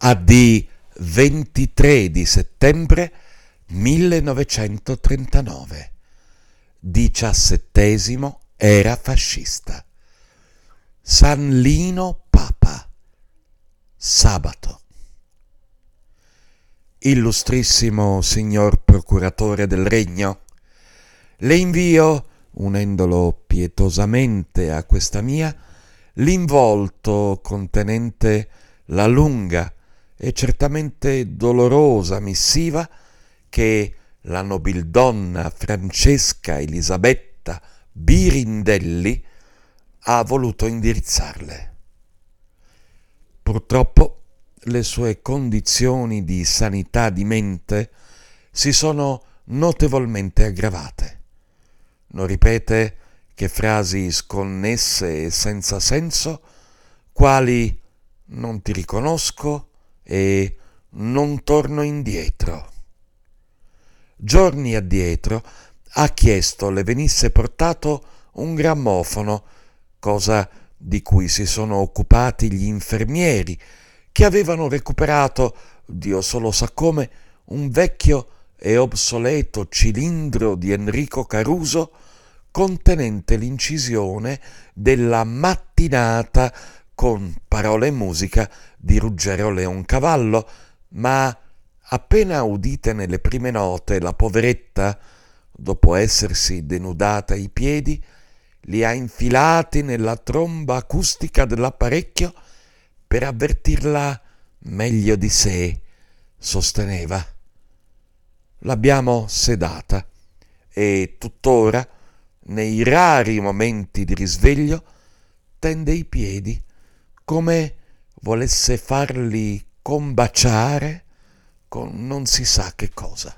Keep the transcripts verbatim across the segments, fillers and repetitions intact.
A D ventitré di settembre millenovecentotrentanove. Diciassettesimo era fascista. San Lino Papa. Sabato. Illustrissimo signor procuratore del Regno, le invio, unendolo pietosamente a questa mia, l'involto contenente la lunga e certamente dolorosa missiva che la nobildonna Francesca Elisabetta Birindelli ha voluto indirizzarle. Purtroppo le sue condizioni di sanità di mente si sono notevolmente aggravate. Non ripete che frasi sconnesse e senza senso, quali «non ti riconosco» e «non torno indietro». Giorni addietro ha chiesto le venisse portato un grammofono, cosa di cui si sono occupati gli infermieri, che avevano recuperato, Dio solo sa come, un vecchio e obsoleto cilindro di Enrico Caruso contenente l'incisione della mattinata con parole e musica di Ruggero Leoncavallo, ma appena udite nelle prime note, la poveretta, dopo essersi denudata i piedi, li ha infilati nella tromba acustica dell'apparecchio per avvertirla meglio di sé, sosteneva. L'abbiamo sedata e tuttora, nei rari momenti di risveglio, tende i piedi come volesse farli combaciare con non si sa che cosa.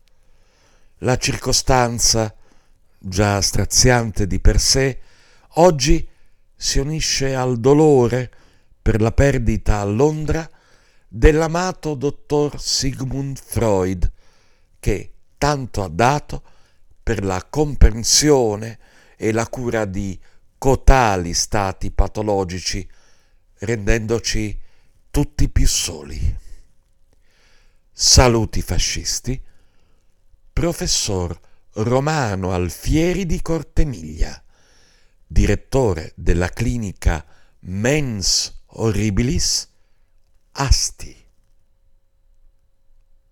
La circostanza, già straziante di per sé, oggi si unisce al dolore per la perdita a Londra dell'amato dottor Sigmund Freud, che tanto ha dato per la comprensione e la cura di cotali stati patologici, rendendoci tutti più soli. Saluti fascisti, professor Romano Alfieri di Cortemiglia, direttore della clinica Mens Horribilis, Asti.